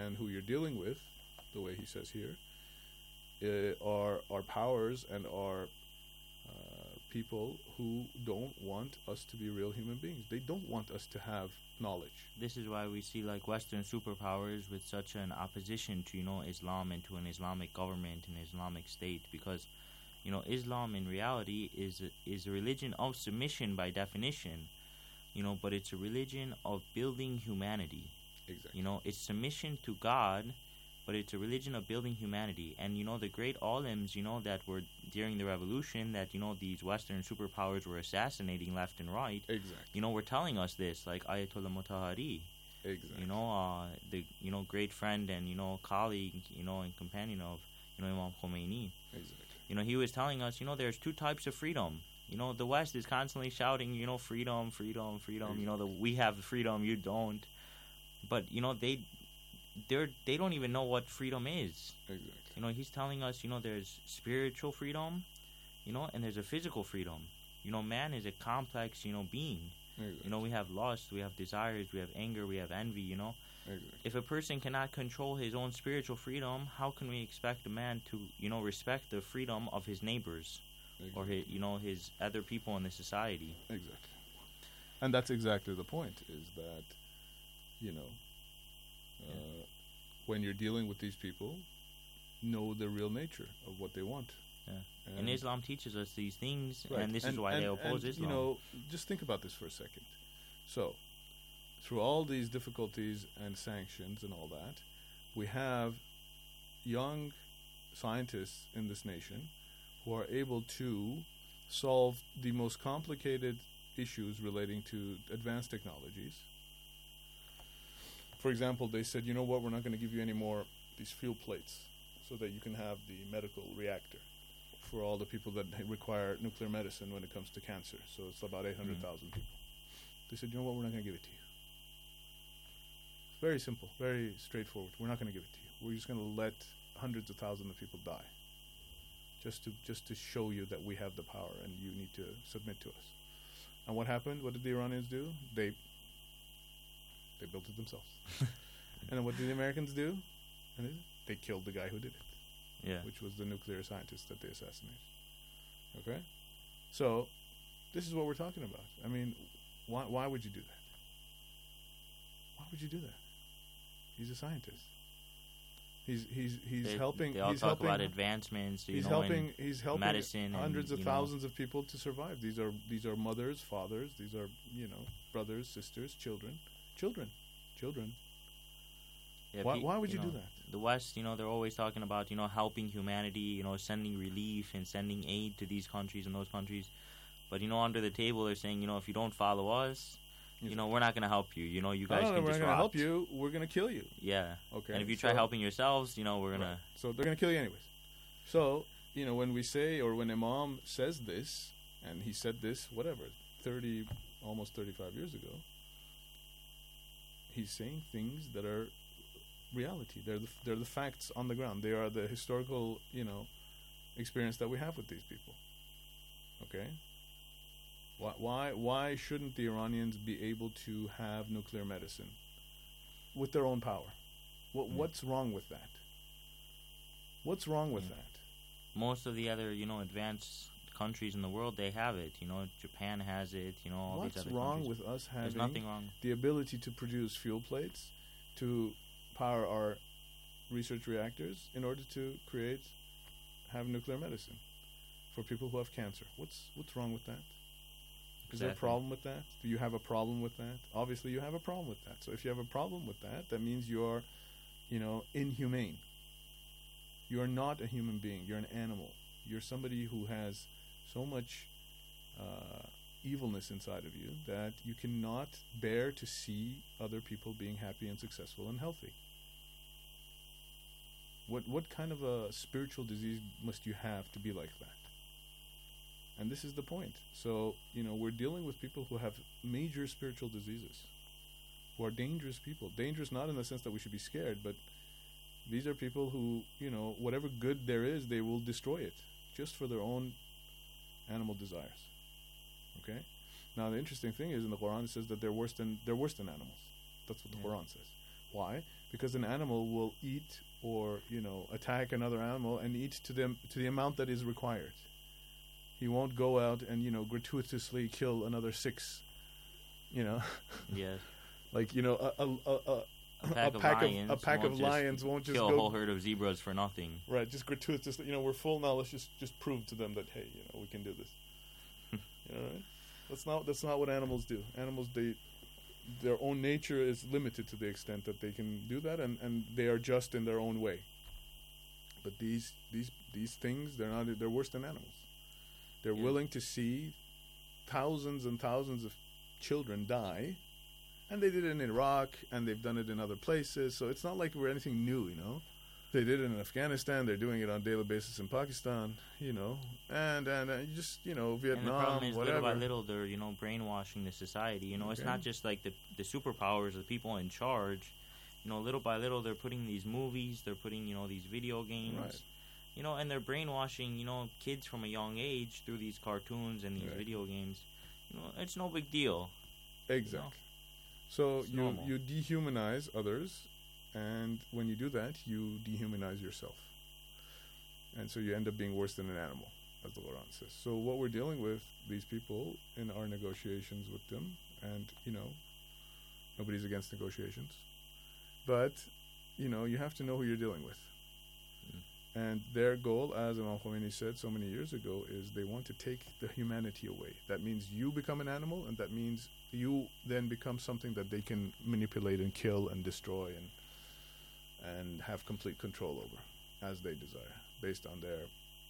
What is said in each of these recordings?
and who you're dealing with, the way he says here, are powers and are people who don't want us to be real human beings. They don't want us to have knowledge. This is why we see like Western superpowers with such an opposition to, Islam and to an Islamic government and Islamic state, because, Islam in reality is a religion of submission by definition, but it's a religion of building humanity. Exactly. It's submission to God, but it's a religion of building humanity. And, the great alims, that were during the revolution that, these Western superpowers were assassinating left and right. Exactly. Were telling us this, like Ayatollah Mutahari. Exactly. The, great friend and, colleague, and companion of, Imam Khomeini. Exactly. He was telling us, there's two types of freedom. The West is constantly shouting, freedom, freedom, freedom. Exactly. We have freedom, you don't. But, they don't even know what freedom is. Exactly. He's telling us, there's spiritual freedom, and there's a physical freedom. Man is a complex, being. Exactly. We have lust, we have desires, we have anger, we have envy, Exactly. If a person cannot control his own spiritual freedom, how can we expect a man to, respect the freedom of his neighbors? Or his, his other people in the society? Exactly. And that's exactly the point, is that, when you're dealing with these people, know the real nature of what they want. Yeah. And Islam teaches us these things, right. and this is why they oppose Islam. Just think about this for a second. So, through all these difficulties and sanctions and all that, we have young scientists in this nation who are able to solve the most complicated issues relating to advanced technologies. For example, they said, you know what, we're not going to give you any more these fuel plates so that you can have the medical reactor for all the people that require nuclear medicine when it comes to cancer. So it's about 800,000 people. They said, you know what, we're not going to give it to you. Very simple, very straightforward. We're not going to give it to you. We're just going to let hundreds of thousands of people die, just to show you that we have the power and you need to submit to us. And what happened? What did the Iranians do? They built it themselves. And then what did the Americans do? And they killed the guy who did it. Yeah. Which was the nuclear scientist that they assassinated. Okay? So, this is what we're talking about. I mean, why would you do that? Why would you do that? He's a scientist. He's helping. They all he's talk helping, about advancements. He's helping medicine hundreds and, of thousands of people to survive. These are mothers, fathers. These are brothers, sisters, children. Yeah, why would you do that? The West, they're always talking about helping humanity, sending relief and sending aid to these countries and those countries. But under the table they're saying, if you don't follow us, we're not going to help you. You guys can we're not just going to help you. We're going to kill you. Yeah. Okay. And if you try helping yourselves, we're going to... So they're going to kill you anyways. So, when we say, or when Imam says this, and he said this, almost 35 years ago, he's saying things that are reality. They're the facts on the ground. They are the historical, experience that we have with these people. Okay? Why shouldn't the Iranians be able to have nuclear medicine with their own power? What's wrong with that? What's wrong with that? Most of the other, advanced countries in the world, they have it. Japan has it. All What's these other wrong countries. with us There's having nothing wrong. the ability to produce fuel plates, to power our research reactors in order to have nuclear medicine for people who have cancer? What's wrong with that? Is there a problem with that? Do you have a problem with that? Obviously, you have a problem with that. So if you have a problem with that, that means you are, inhumane. You are not a human being. You're an animal. You're somebody who has so much evilness inside of you that you cannot bear to see other people being happy and successful and healthy. What kind of a spiritual disease must you have to be like that? And this is the point. So, we're dealing with people who have major spiritual diseases, who are dangerous people. Dangerous not in the sense that we should be scared, but these are people who, whatever good there is, they will destroy it just for their own animal desires. Okay? Now, the interesting thing is in the Quran it says that they're worse than animals. That's what the Quran says. Why? Because an animal will eat or attack another animal and eat to the amount that is required. He won't go out and gratuitously kill another 6. Yes. Like A pack of lions won't just kill go a whole herd of zebras for nothing. right. Just gratuitously. We're full now. Let's just prove to them that hey, we can do this. Right? That's not what animals do. Animals, their own nature is limited to the extent that they can do that, and they are just in their own way. But these things, they're worse than animals. They're willing to see thousands and thousands of children die, and they did it in Iraq, and they've done it in other places. So it's not like we're anything new, They did it in Afghanistan. They're doing it on a daily basis in Pakistan, and just Vietnam, And the problem is, whatever. little by little, they're brainwashing the society. It's Okay. not just like the superpowers, the people in charge. Little by little, they're putting these movies, they're putting these video games, Right. and they're brainwashing kids from a young age through these cartoons and these Right. video games. It's no big deal. Exactly. So It's normal. you dehumanize others, and when you do that, you dehumanize yourself. And so you end up being worse than an animal, as the Quran says. So what we're dealing with these people in our negotiations with them, and nobody's against negotiations, but you have to know who you're dealing with. And their goal, as Imam Khomeini said so many years ago, is they want to take the humanity away. That means you become an animal, and that means you then become something that they can manipulate and kill and destroy and have complete control over as they desire, based on their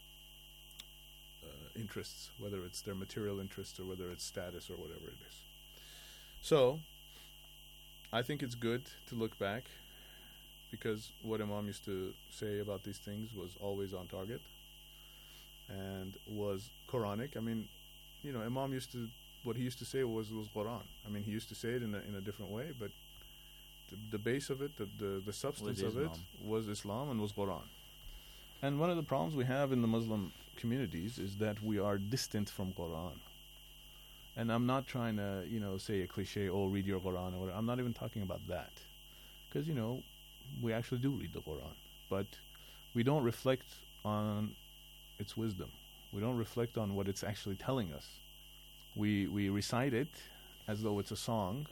interests, whether it's their material interests or whether it's status or whatever it is. So, I think it's good to look back, because what Imam used to say about these things was always on target and was Quranic. I mean, Imam what he used to say was Quran. I mean, he used to say it in a different way, but the base of it, the substance of it was Islam and was Quran. And one of the problems we have in the Muslim communities is that we are distant from Quran. And I'm not trying to, say a cliche, read your Quran or whatever. I'm not even talking about that. Because, we actually do read the Quran. But we don't reflect on its wisdom. We don't reflect on what it's actually telling us. We recite it as though it's a song.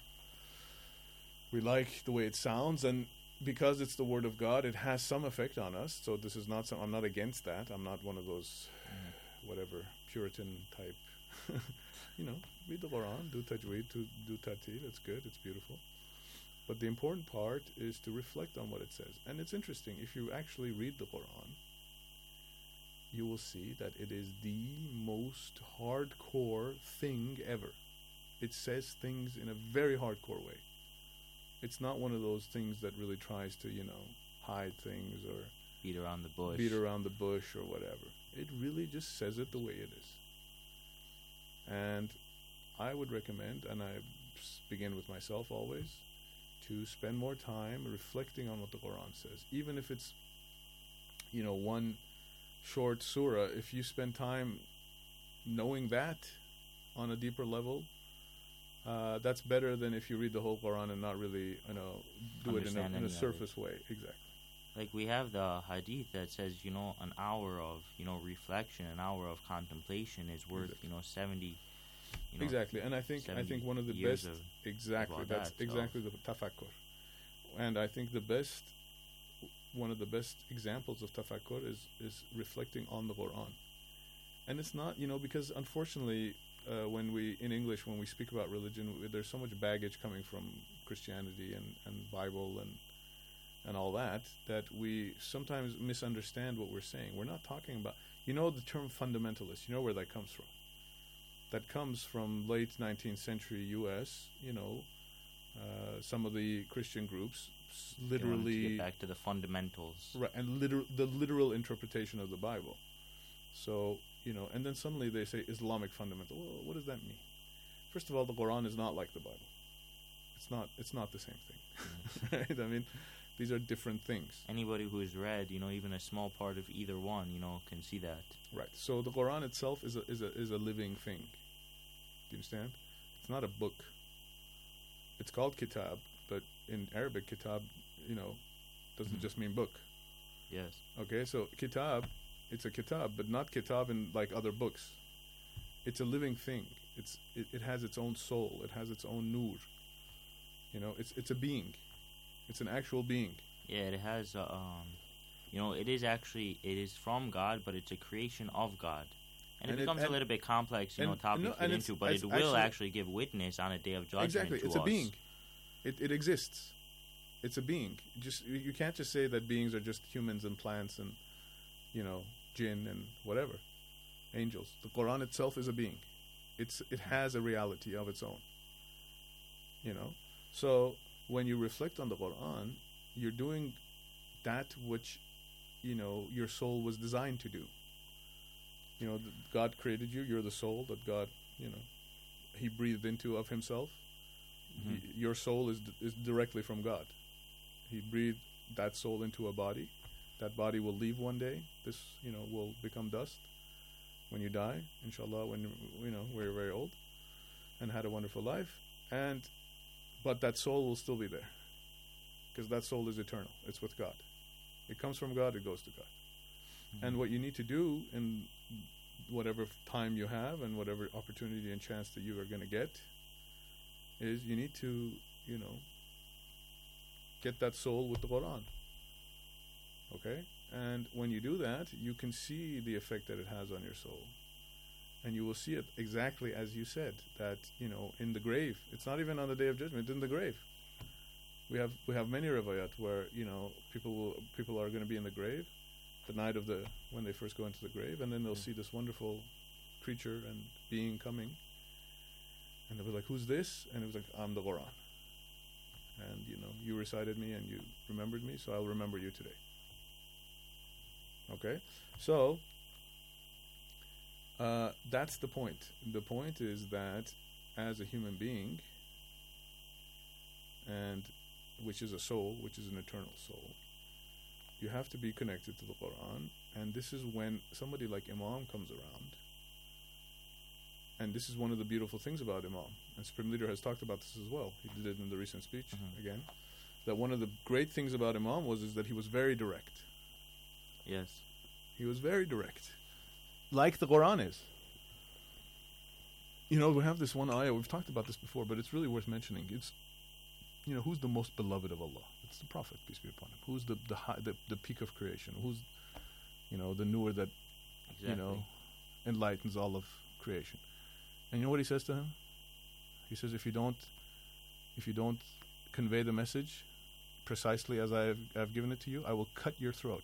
We like the way it sounds, and because it's the word of God, it has some effect on us. So this is not I'm not against that. I'm not one of those whatever Puritan type. Read the Quran, do tajweed, do tartil. It's good. It's beautiful. But the important part is to reflect on what it says. And it's interesting, if you actually read the Quran, you will see that it is the most hardcore thing ever. It says things in a very hardcore way. It's not one of those things that really tries to, hide things or beat around the bush or whatever. It really just says it the way it is. And I would recommend, and I begin with myself always, to spend more time reflecting on what the Quran says. Even if it's, one short surah, if you spend time knowing that on a deeper level, that's better than if you read the whole Quran and not really, do it in a surface way. Exactly. Like we have the hadith that says, an hour of, reflection, an hour of contemplation is worth, 70. Exactly, and I think one of the best exactly the tafakkur, and I think one of the best examples of tafakkur is reflecting on the Quran, and it's not because unfortunately when we speak about religion, there's so much baggage coming from Christianity and Bible and all that we sometimes misunderstand what we're saying. We're not talking about the term fundamentalist. Where that comes from. That comes from late 19th century U.S. Some of the Christian groups literally to get back to the fundamentals, right? And the literal interpretation of the Bible. So and then suddenly they say Islamic fundamental. Well, what does that mean? First of all, the Quran is not like the Bible. It's not the same thing, right? I mean, these are different things. Anybody who has read, even a small part of either one, can see that. Right. So the Quran itself is a living thing. Do you understand? It's not a book. It's called kitab, but in Arabic, kitab, doesn't just mean book. Yes. Okay, so kitab, it's a kitab, but not kitab in like other books. It's a living thing. It has its own soul. It has its own nur. It's a being. It's an actual being. Yeah, it has. It is from God, but it's a creation of God, and it becomes a little bit complex, topic to get into. But it will actually give witness on a day of judgment. Exactly, it's to a being. It exists. It's a being. You can't just say that beings are just humans and plants and jinn and whatever, angels. The Quran itself is a being. It has a reality of its own. So when you reflect on the Quran, you're doing that which your soul was designed to do. God created you. You're the soul that God He breathed into of Himself. Your soul is directly from God. He breathed that soul into a body. That body will leave one day. This will become dust when you die, inshallah, when we're very old and had a wonderful life. But that soul will still be there, because that soul is eternal. It's with God. It comes from God, it goes to God. And what you need to do in whatever time you have and whatever opportunity and chance that you are going to get is you need to, get that soul with the Quran. Okay? And when you do that, you can see the effect that it has on your soul. And you will see it exactly as you said, that, in the grave. It's not even on the Day of Judgment, in the grave. We have many riwayat where, people are going to be in the grave, the night of when they first go into the grave, and then they'll see this wonderful creature and being coming. And they'll be like, who's this? And it was like, I'm the Quran. And, you recited me and you remembered me, so I'll remember you today. Okay? So, that's the point. The point is that as a human being, and which is a soul, which is an eternal soul, you have to be connected to the Quran. And this is when somebody like Imam comes around. And this is one of the beautiful things about Imam. And Supreme Leader has talked about this as well. He did it in the recent speech again. That one of the great things about Imam is that he was very direct. Yes. He was very direct. Like the Quran is. We have this one ayah, we've talked about this before, but it's really worth mentioning. It's, who's the most beloved of Allah? It's the Prophet, peace be upon him. Who's the peak of creation? Who's, the nur that, enlightens all of creation? And you know what he says to him? He says, if you don't convey the message precisely as I've given it to you, I will cut your throat.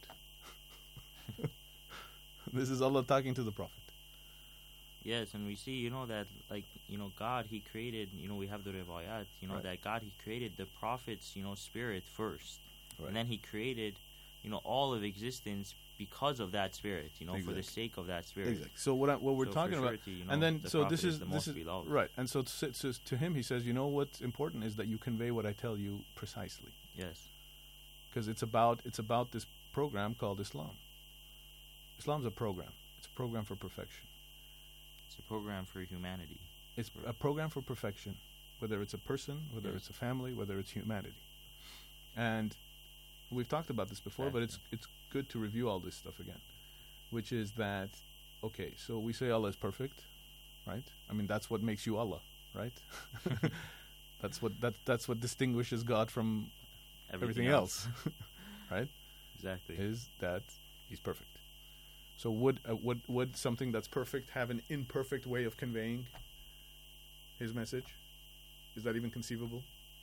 This is Allah talking to the Prophet. Yes, and we see, that, God, He created, we have the riwayat, right. that God, He created the Prophet's, spirit first. Right. And then He created, all of existence because of that spirit, exactly. for the sake of that spirit. Exactly. So what we're talking about, and then so this is beloved. Right. And so to him, he says, what's important is that you convey what I tell you precisely. Yes. Because it's about this program called Islam. Islam's a program. It's a program for perfection. It's a program for humanity. It's a program for perfection, whether it's a person, whether it's a family, whether it's humanity. And we've talked about this before, but it's good to review all this stuff again, which is that, okay, so we say Allah is perfect, right? I mean, that's what makes you Allah, right? that's what distinguishes God from everything else. Right? Exactly. Is that He's perfect. So would something that's perfect have an imperfect way of conveying His message? Is that even conceivable?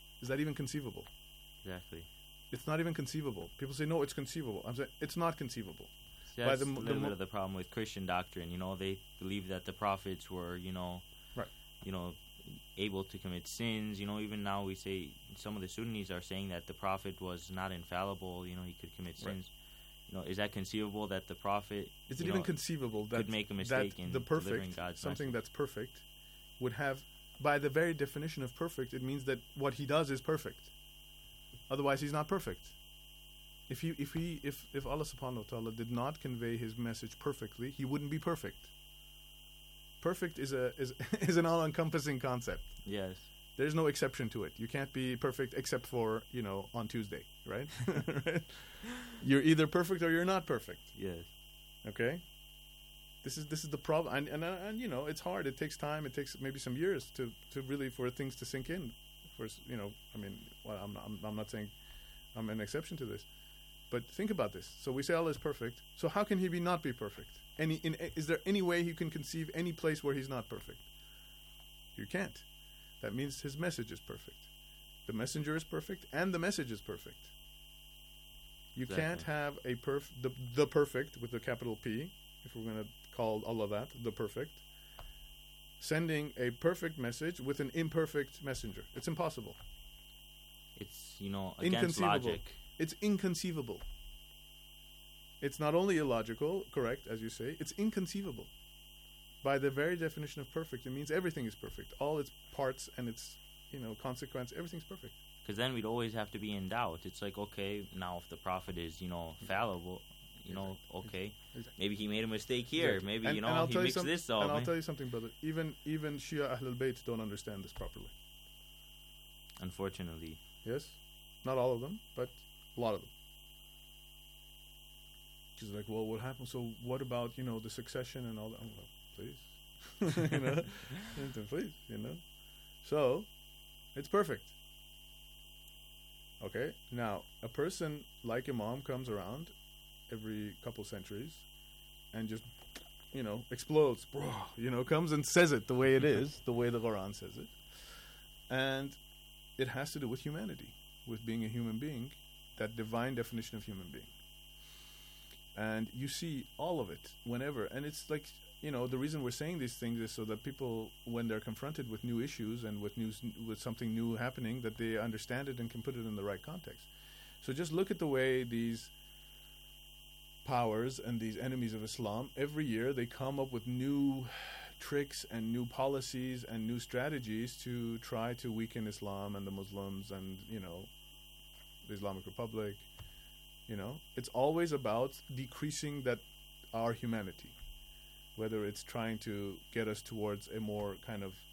Exactly. It's not even conceivable. People say, no, it's conceivable. I'm saying, it's not conceivable. That's a little bit of the problem with Christian doctrine. They believe that the prophets were, right. Able to commit sins. Even now we say, some of the Sunnis are saying that the prophet was not infallible. He could commit sins. Is that conceivable that the prophet is it even conceivable that could make a mistake in the perfect, delivering God's something message? That's perfect would have, by the very definition of perfect, it means that what he does is perfect. Otherwise, he's not perfect. If Allah subhanahu wa ta'ala did not convey His message perfectly, He wouldn't be perfect. Perfect is an all-encompassing concept. Yes. There's no exception to it. You can't be perfect except for, on Tuesday, right? Right? You're either perfect or you're not perfect. Yes. Okay? This is the problem, and it's hard. It takes time. It takes maybe some years to really for things to sink in. I'm not saying I'm an exception to this, but think about this. So we say Allah is perfect. So how can He not be perfect? Is there any way you can conceive any place where He's not perfect? You can't. That means His message is perfect. The messenger is perfect, and the message is perfect. You can't have the perfect with the capital P, if we're going to call Allah that, the perfect, sending a perfect message with an imperfect messenger. It's impossible. It's, against logic. It's inconceivable. It's not only illogical, correct, as you say, it's inconceivable. By the very definition of perfect, it means everything is perfect. All its parts and its, consequence, everything's perfect. Because then we'd always have to be in doubt. It's like, okay, now if the Prophet is, fallible, okay, exactly. Maybe he made a mistake here. Exactly. Maybe, he mixed this up. And I'll tell you something, brother. Even Shia Ahlul Bayt don't understand this properly. Unfortunately. Yes? Not all of them, but a lot of them. She's like, well, what happened? So what about, the succession and all that? I'm like, please. Please, So, it's perfect. Okay? Now, a person like Imam comes around every couple centuries and just, explodes. Comes and says it the way it is, the way the Quran says it. And it has to do with humanity, with being a human being, that divine definition of human being. And you see all of it whenever. And it's like, the reason we're saying these things is so that people, when they're confronted with new issues and with something new happening, that they understand it and can put it in the right context. So just look at the way these powers and these enemies of Islam, every year they come up with new tricks and new policies and new strategies to try to weaken Islam and the Muslims and, the Islamic Republic. It's always about decreasing our humanity, whether it's trying to get us towards a more kind of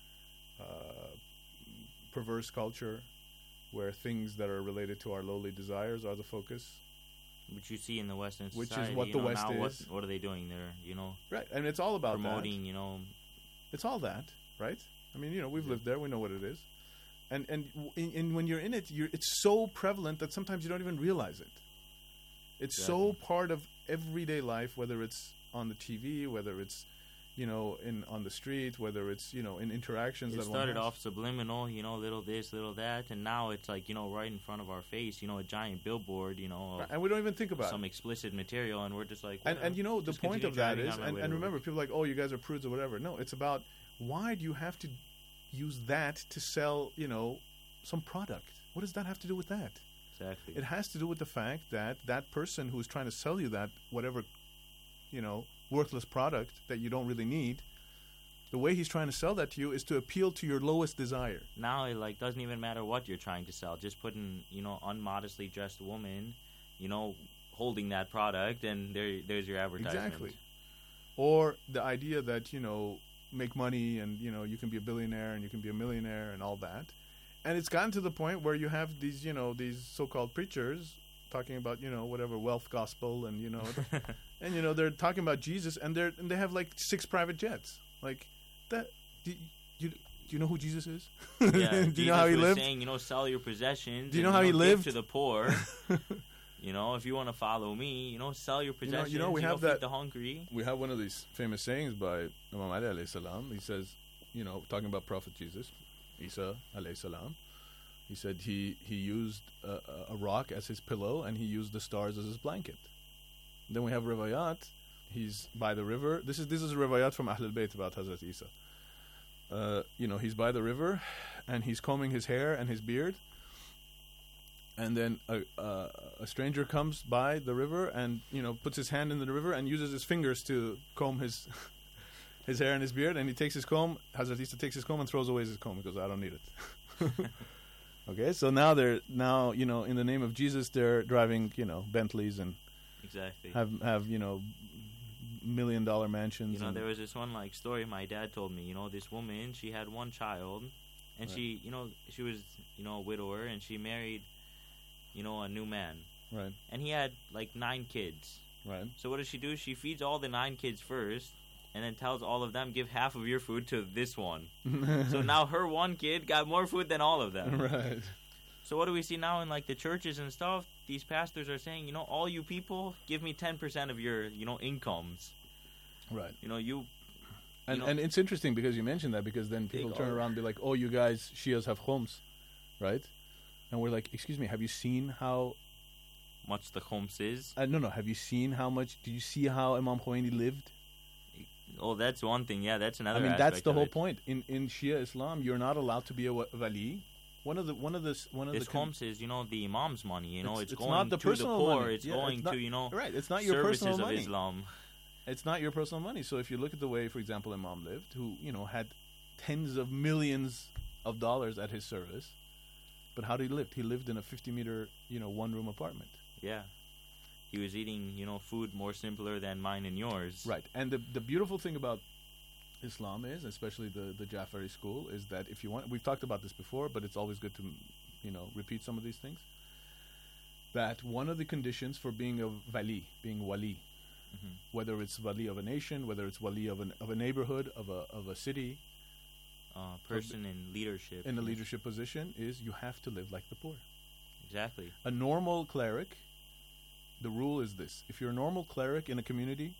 perverse culture where things that are related to our lowly desires are the focus. Which you see in the Western society. Which is what the West is. What are they doing? They're, Right, and it's all about promoting, that. It's all that, right? I mean, we've lived there. We know what it is. And when you're in it, it's so prevalent that sometimes you don't even realize it. It's so part of everyday life, whether it's on the TV, whether it's, on the street, whether it's, in interactions. It started off subliminal, little this, little that, and now it's like, right in front of our face, a giant billboard, and we don't even think about some explicit material, and we're just like, and the point of that is, and remember, people are like, oh, you guys are prudes or whatever. No, it's about why do you have to use that to sell, some product? What does that have to do with that? Exactly. It has to do with the fact that person who's trying to sell you that whatever, worthless product that you don't really need, the way he's trying to sell that to you is to appeal to your lowest desire. Now it doesn't even matter what you're trying to sell. Just putting, unmodestly dressed woman, holding that product, and there's your advertisement. Exactly. Or the idea that, make money and, you can be a billionaire and you can be a millionaire and all that. And it's gotten to the point where you have these, these so-called preachers talking about, whatever wealth gospel and, and, they're talking about Jesus and they have like 6 private jets. Like that. Do you know who Jesus is? Yeah. Do you know how he lived? Saying, sell your possessions. Do you know how he lived? Give to the poor. If you want to follow me, sell your possessions. We have feed the hungry. We have one of these famous sayings by Imam Ali alayhi salam. He says, talking about Prophet Jesus, Isa alayhi salam. He said he used a rock as his pillow and he used the stars as his blanket. Then we have riwayat. He's by the river. This is a riwayat from Ahlul Bayt about Hazrat Isa. He's by the river and he's combing his hair and his beard. And then a stranger comes by the river and, puts his hand in the river and uses his fingers to comb his hair and his beard. And he takes his comb. Hazrat Isa takes his comb and throws away his comb. He goes, I don't need it. Okay, so now in the name of Jesus, they're driving, Bentleys and exactly have $1 million mansions. There was this one story my dad told me. This woman, she had one child, and Right. she, she was, a widower, and she married, a new man, Right. and he had like 9 kids. Right. So what does she do? She feeds all the 9 kids first, and then tells all of them, give half of your food to this one. So now her one kid got more food than all of them. Right. So what do we see now in like the churches and stuff? These pastors are saying, all you people, give me 10% of your, incomes. Right. You. And it's interesting because you mentioned that, because then people turn around and be like, oh, you guys, Shias have homes, right? And we're like, excuse me, have you seen how much the khums is? No. Have you seen how much? Do you see how Imam Khomeini lived? Oh, that's one thing. Yeah, that's another. I mean, aspect that's the of whole it. point. In Shia Islam, you're not allowed to be a wali. One of the This khums is, the imam's money. It's going not the to the personal poor. money. It's Yeah, going it's not, to right. It's not your services personal of money. Islam. It's not your personal money. So if you look at the way, for example, Imam lived, who had tens of millions of dollars at his service, but how did he live? He lived in a 50-meter, one-room apartment. Yeah. He was eating, food more simpler than mine and yours. Right. And the beautiful thing about Islam is, especially the Jafari school, is that if you want, we've talked about this before, but it's always good to, repeat some of these things, that one of the conditions for being a wali, whether it's wali of a nation, whether it's wali of a neighborhood, of a city, person in leadership. in a leadership position, is you have to live like the poor. Exactly. A normal cleric, the rule is this: if you're a normal cleric in a community,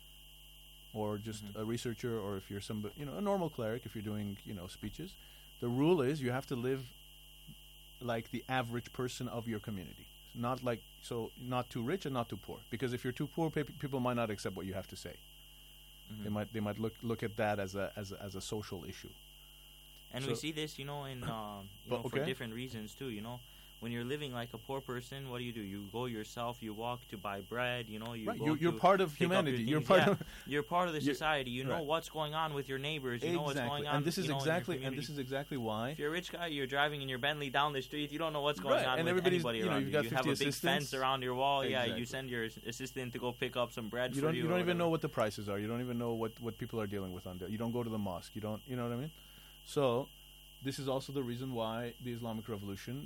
or just a researcher, or if you're somebody, a normal cleric, if you're doing, speeches, the rule is you have to live like the average person of your community. Not too rich and not too poor. Because if you're too poor, people might not accept what you have to say. They might look at that as a social issue. And we see this, in for different reasons too. When you're living like a poor person, what do? You go yourself. You walk to buy bread. You're part of humanity. You're part of the society. You know what's going on with your neighbors. You know what's going on. And this is in exactly why. If you're a rich guy, you're driving in your Bentley down the street. You don't know what's going on and with anybody around you. You have a big fence around your wall. Exactly. Yeah, you send your assistant to go pick up some bread you for you. You don't even know what the prices are. You don't even know what people are dealing with on there. You don't go to the mosque. You don't. You know what I mean? So, this is also the reason why the Islamic Revolution,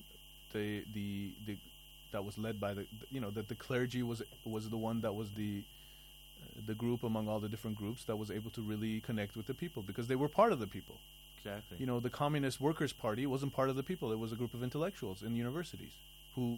that was led by that the clergy was the one that was the group among all the different groups that was able to really connect with the people, because they were part of the people. Exactly. The Communist Workers' Party wasn't part of the people. It was a group of intellectuals in universities who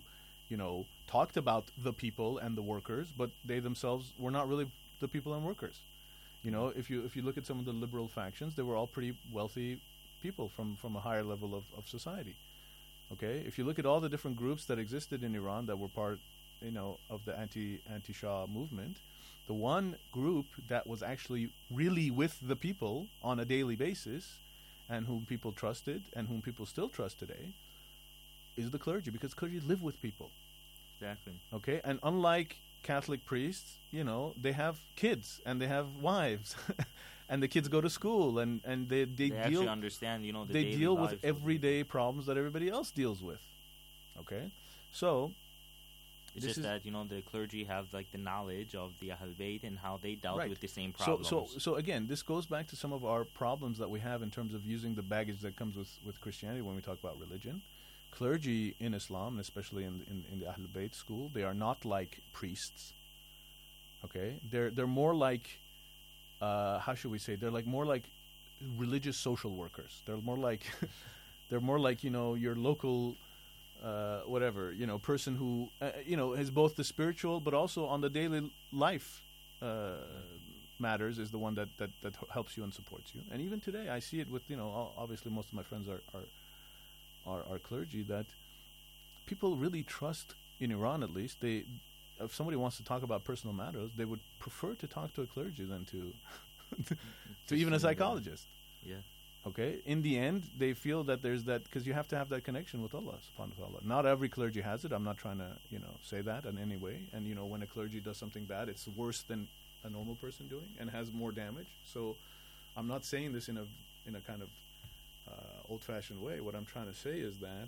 talked about the people and the workers, but they themselves were not really the people and workers. If you look at some of the liberal factions, they were all pretty wealthy people from a higher level of society. Okay, if you look at all the different groups that existed in Iran that were part, of the anti-Shah movement, the one group that was actually really with the people on a daily basis, and whom people trusted and whom people still trust today, is the clergy, because clergy live with people. Exactly. Okay, and unlike Catholic priests, they have kids and they have wives. And the kids go to school, and they actually understand, they deal with everyday problems that everybody else deals with. Okay, so it's just that the clergy have like the knowledge of the Ahl Bayt and how they dealt with the same problems. So again, this goes back to some of our problems that we have in terms of using the baggage that comes with Christianity when we talk about religion. Clergy in Islam, especially in the Ahl Bayt school, they are not like priests. Okay, they're more like. How should we say? They're more like religious social workers. They're more like your local person who has both the spiritual but also on the daily life matters, is the one that helps you and supports you. And even today, I see it with obviously most of my friends are clergy, that people really trust, in Iran at least. If somebody wants to talk about personal matters, they would prefer to talk to a clergy than to even a psychologist. Yeah. Okay. In the end, they feel that there's that, because you have to have that connection with Allah subhanahu wa ta'ala. Not every clergy has it. I'm not trying to say that in any way. And when a clergy does something bad, it's worse than a normal person doing and has more damage. So I'm not saying this in a kind of old-fashioned way. What I'm trying to say is that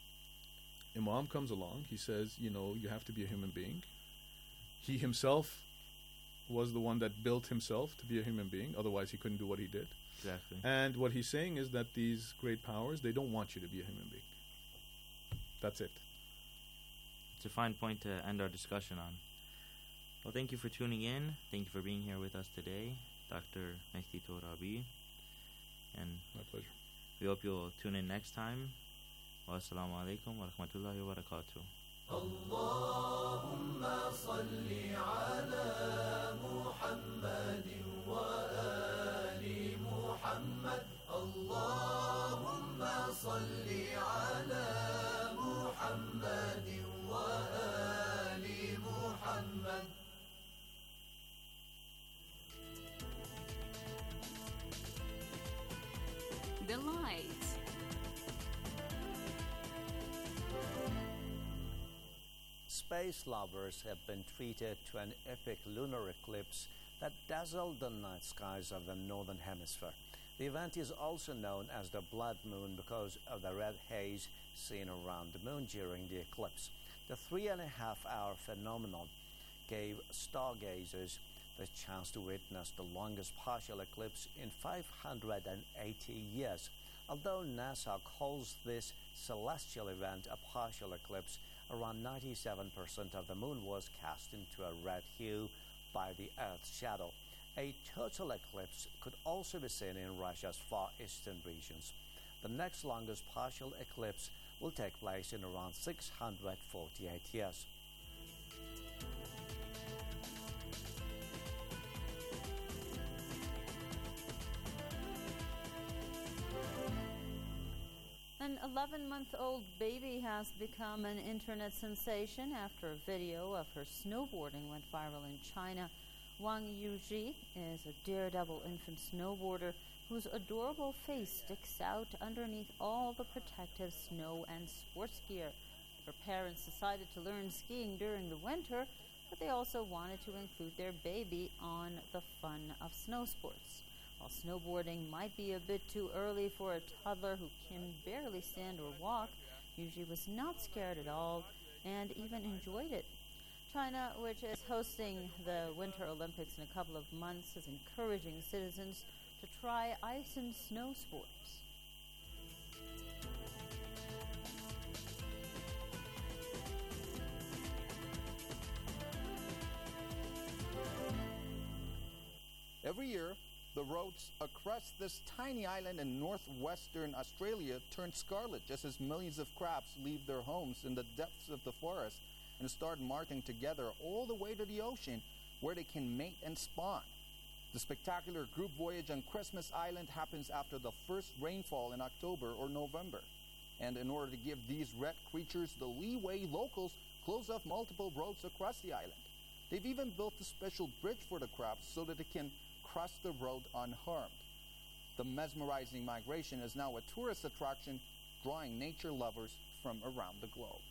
Imam comes along, he says, you have to be a human being. He himself was the one that built himself to be a human being. Otherwise, he couldn't do what he did. Exactly. And what he's saying is that these great powers, they don't want you to be a human being. That's it. It's a fine point to end our discussion on. Well, thank you for tuning in. Thank you for being here with us today, Dr. Mehdi Torabi. And My pleasure. we hope you'll tune in next time. Wassalamu alaikum wa rahmatullahi wa barakatuh. Allahumma salli ala Muhammadin wa ali Muhammad. Allahumma salli ala Muhammadin wa ali Muhammad. The Light. Space lovers have been treated to an epic lunar eclipse that dazzled the night skies of the northern hemisphere. The event is also known as the blood moon because of the red haze seen around the moon during the eclipse. The 3.5-hour phenomenon gave stargazers the chance to witness the longest partial eclipse in 580 years. Although NASA calls this celestial event a partial eclipse, around 97% of the moon was cast into a red hue by the Earth's shadow. A total eclipse could also be seen in Russia's far eastern regions. The next longest partial eclipse will take place in around 648 years. An 11-month-old baby has become an internet sensation after a video of her snowboarding went viral in China. Wang Yuji is a daredevil infant snowboarder whose adorable face sticks out underneath all the protective snow and sports gear. Her parents decided to learn skiing during the winter, but they also wanted to include their baby on the fun of snow sports. While snowboarding might be a bit too early for a toddler who can barely stand or walk, Yuji was not scared at all and even enjoyed it. China, which is hosting the Winter Olympics in a couple of months, is encouraging citizens to try ice and snow sports. Every year, the roads across this tiny island in northwestern Australia turn scarlet just as millions of crabs leave their homes in the depths of the forest and start marching together all the way to the ocean where they can mate and spawn. The spectacular group voyage on Christmas Island happens after the first rainfall in October or November. And in order to give these red creatures the leeway, locals close off multiple roads across the island. They've even built a special bridge for the crabs so that they can cross the road unharmed. The mesmerizing migration is now a tourist attraction, drawing nature lovers from around the globe.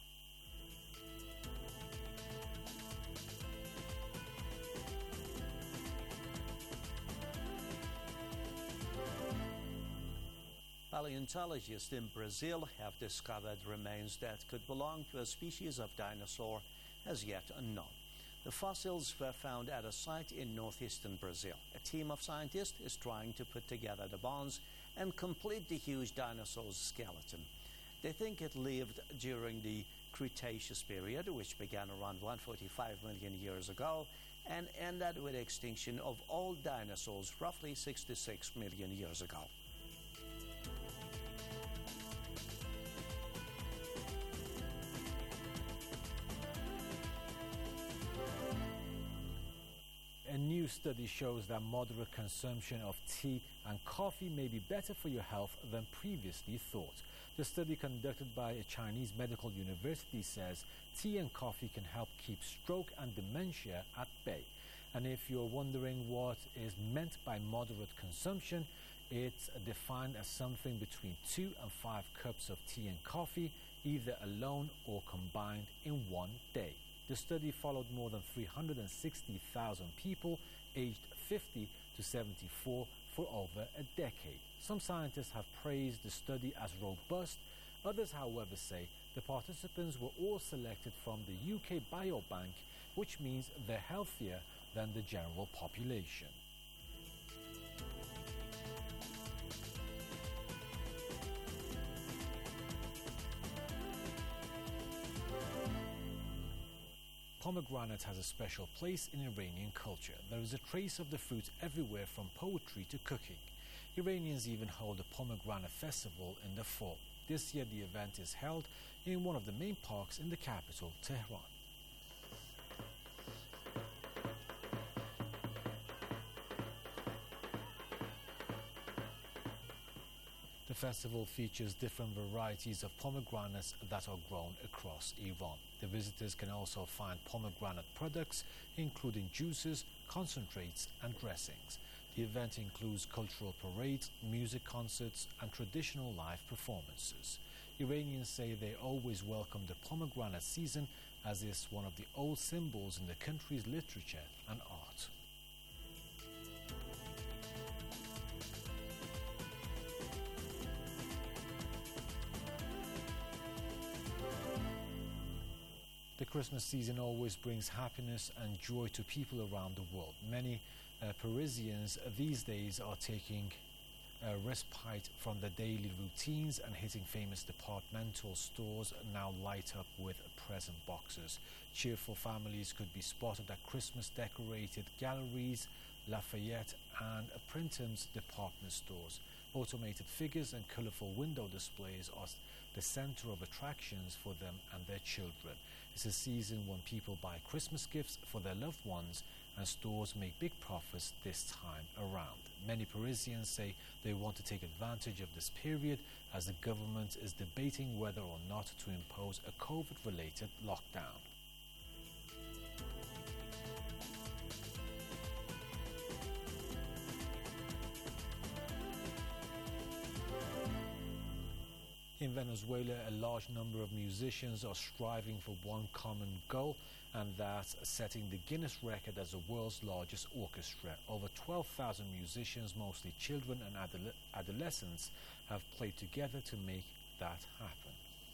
Paleontologists in Brazil have discovered remains that could belong to a species of dinosaur as yet unknown. The fossils were found at a site in northeastern Brazil. A team of scientists is trying to put together the bones and complete the huge dinosaur's skeleton. They think it lived during the Cretaceous period, which began around 145 million years ago and ended with the extinction of all dinosaurs roughly 66 million years ago. A new study shows that moderate consumption of tea and coffee may be better for your health than previously thought. The study conducted by a Chinese medical university says tea and coffee can help keep stroke and dementia at bay. And if you're wondering what is meant by moderate consumption, it's defined as something between 2 and 5 cups of tea and coffee, either alone or combined in one day. The study followed more than 360,000 people aged 50 to 74 for over a decade. Some scientists have praised the study as robust. Others, however, say the participants were all selected from the UK Biobank, which means they're healthier than the general population. Pomegranate has a special place in Iranian culture. There is a trace of the fruit everywhere from poetry to cooking. Iranians even hold a pomegranate festival in the fall. This year the event is held in one of the main parks in the capital, Tehran. The festival features different varieties of pomegranates that are grown across Iran. The visitors can also find pomegranate products, including juices, concentrates, and dressings. The event includes cultural parades, music concerts, and traditional live performances. Iranians say they always welcome the pomegranate season, as it's one of the old symbols in the country's literature and art. The Christmas season always brings happiness and joy to people around the world. Many Parisians these days are taking a respite from the daily routines and hitting famous departmental stores now light up with present boxes. Cheerful families could be spotted at Christmas decorated galleries, Lafayette and Printemps department stores. Automated figures and colourful window displays are the centre of attractions for them and their children. It's a season when people buy Christmas gifts for their loved ones, and stores make big profits this time around. Many Parisians say they want to take advantage of this period, as the government is debating whether or not to impose a COVID-related lockdown. In Venezuela, a large number of musicians are striving for one common goal, and that's setting the Guinness record as the world's largest orchestra. Over 12,000 musicians, mostly children and adolescents, have played together to make that happen.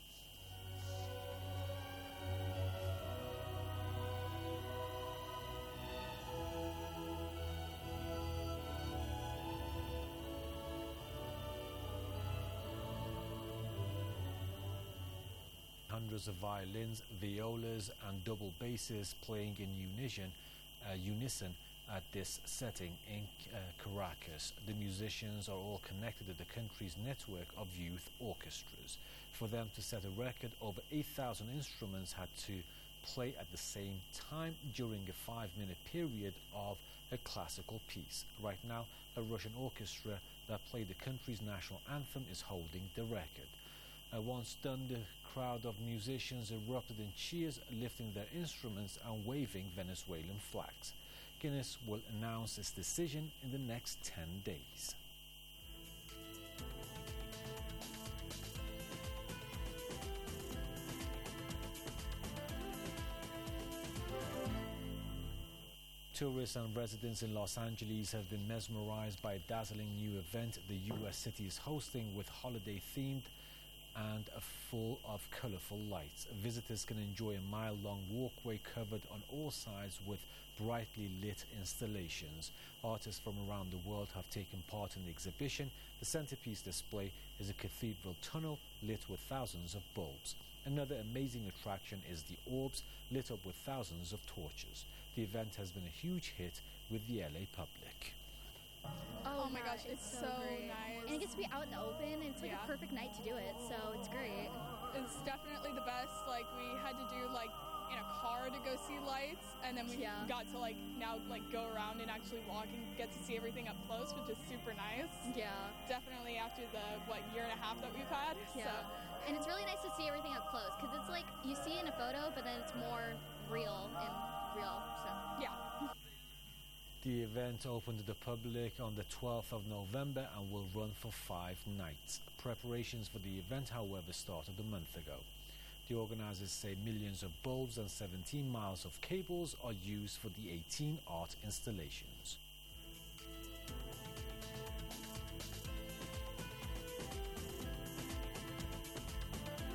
Hundreds of violins, violas and double basses playing in unison at this setting in Caracas. The musicians are all connected to the country's network of youth orchestras. For them to set a record, over 8,000 instruments had to play at the same time during a 5-minute period of a classical piece. Right now, a Russian orchestra that played the country's national anthem is holding the record. Once done, the crowd of musicians erupted in cheers, lifting their instruments and waving Venezuelan flags. Guinness will announce its decision in the next 10 days. Tourists and residents in Los Angeles have been mesmerized by a dazzling new event the U.S. city is hosting, with holiday-themed and full of colorful lights. Visitors can enjoy a mile-long walkway covered on all sides with brightly lit installations. Artists from around the world have taken part in the exhibition. The centerpiece display is a cathedral tunnel lit with thousands of bulbs. Another amazing attraction is the orbs, lit up with thousands of torches. The event has been a huge hit with the LA public. Oh my gosh, it's so nice. And it gets to be out in the open, and it's like a perfect night to do it, so it's great. It's definitely the best. Like, we had to do like in a car to go see lights, and then we got to now go around and actually walk and get to see everything up close, which is super nice. Yeah. Definitely after the year and a half that we've had. Yeah. So. And it's really nice to see everything up close, because it's like you see it in a photo, but then it's more real and real. So yeah. The event opened to the public on the 12th of November and will run for 5 nights. Preparations for the event, however, started a month ago. The organizers say millions of bulbs and 17 miles of cables are used for the 18 art installations.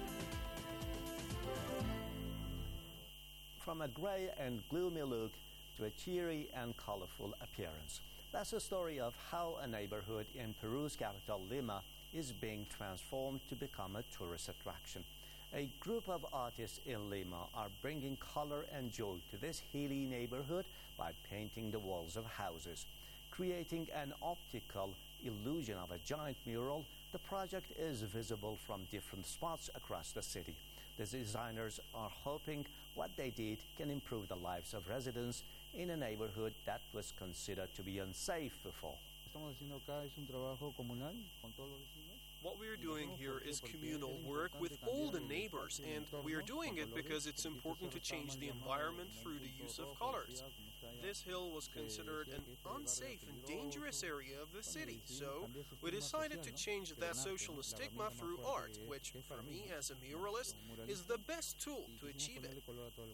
From a grey and gloomy look, to a cheery and colorful appearance. That's the story of how a neighborhood in Peru's capital, Lima, is being transformed to become a tourist attraction. A group of artists in Lima are bringing color and joy to this hilly neighborhood by painting the walls of houses. Creating an optical illusion of a giant mural, the project is visible from different spots across the city. The designers are hoping what they did can improve the lives of residents in a neighborhood that was considered to be unsafe before. What we're doing here is communal work with all the neighbors, and we are doing it because it's important to change the environment through the use of colors. This hill was considered an unsafe and dangerous area of the city, so we decided to change that social stigma through art, which, for me as a muralist, is the best tool to achieve it.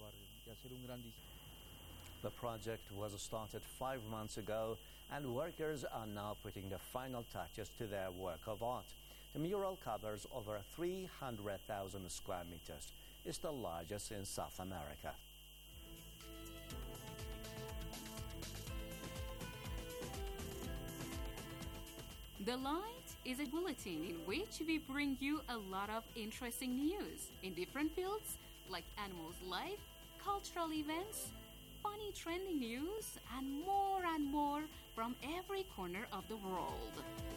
The project was started 5 months ago, and workers are now putting the final touches to their work of art. The mural covers over 300,000 square meters. It's the largest in South America. The Light is a bulletin in which we bring you a lot of interesting news in different fields like animals' life, cultural events, funny trending news, and more from every corner of the world.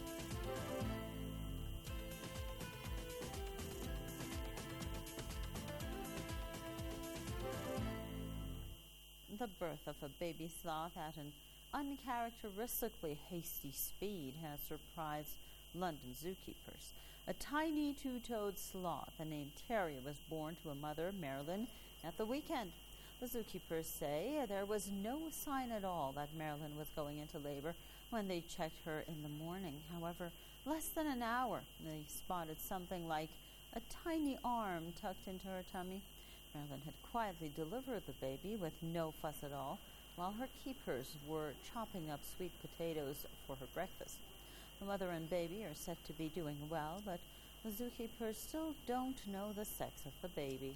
The birth of a baby sloth at an uncharacteristically hasty speed has surprised London zookeepers. A tiny two-toed sloth named Terry was born to a mother, Marilyn, at the weekend. The zookeepers say there was no sign at all that Marilyn was going into labor when they checked her in the morning. However, less than an hour, they spotted something like a tiny arm tucked into her tummy. Marilyn had quietly delivered the baby with no fuss at all, while her keepers were chopping up sweet potatoes for her breakfast. The mother and baby are said to be doing well, but the zookeepers still don't know the sex of the baby.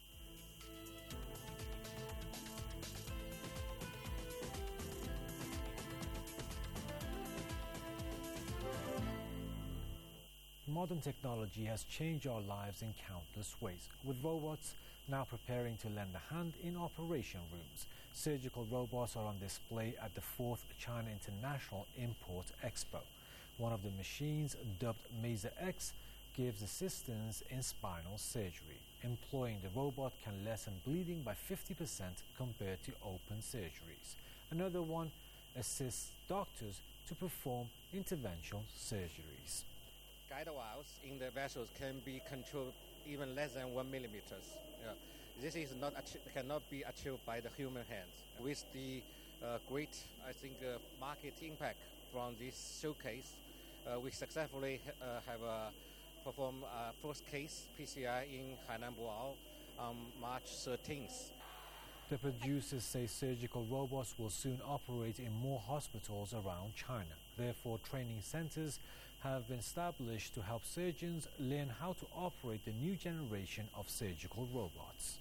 Modern technology has changed our lives in countless ways, with robots now preparing to lend a hand in operation rooms. Surgical robots are on display at the 4th China International Import Expo. One of the machines, dubbed Maser X, gives assistance in spinal surgery. Employing the robot can lessen bleeding by 50% compared to open surgeries. Another one assists doctors to perform interventional surgeries. Guide wires in the vessels can be controlled even less than 1 millimeters. This is cannot be achieved by the human hands. With the great, market impact from this showcase, we successfully have performed first case PCI in Hainan Boao on March 13th. The producers say surgical robots will soon operate in more hospitals around China. Therefore, training centers have been established to help surgeons learn how to operate the new generation of surgical robots.